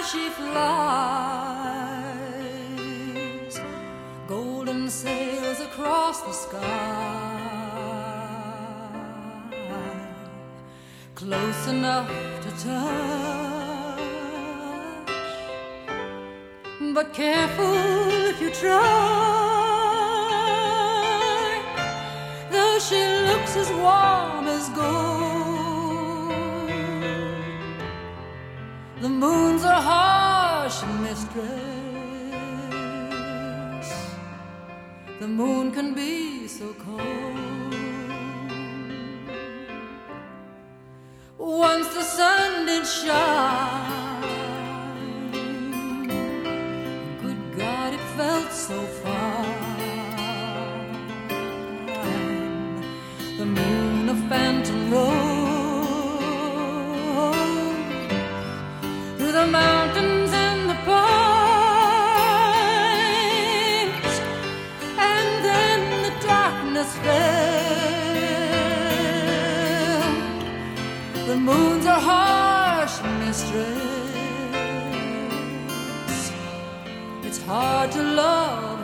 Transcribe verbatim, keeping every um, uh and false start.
she flies, golden sails across the sky, close enough to touch, but careful if you try. Though she looks as warm as gold, the moon's a harsh mistress. The moon can be so cold. Once the sun did shine, good God, it felt so fine. The moon, a phantom road through the mountains and the pines, and then the darkness fell. The moon's a harsh mistress. It's hard to love